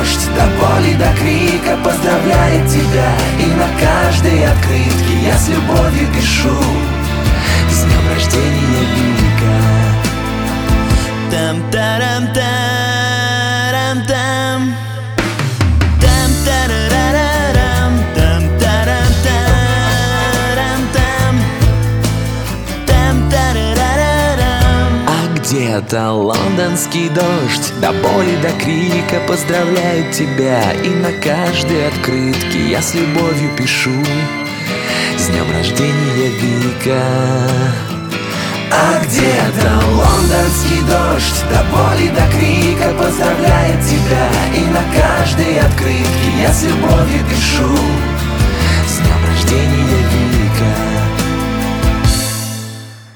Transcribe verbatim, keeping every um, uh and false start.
дождь, до боли, до крика поздравляет тебя. И на каждой открытке я с любовью пишу: с днем рождения, Вика. Там-тарам-тарам-там, там-тарарарам, там-тарам-тарам-там, там-тарарарам. А где-то лондонский дождь, до боли, до крика поздравляет тебя. И на каждой открытке я с любовью пишу: с днем рождения, Вика. А где-то лондонский дождь, до боли, до крика поздравляет тебя. И на каждой открытке я с любовью пишу: с днем рождения,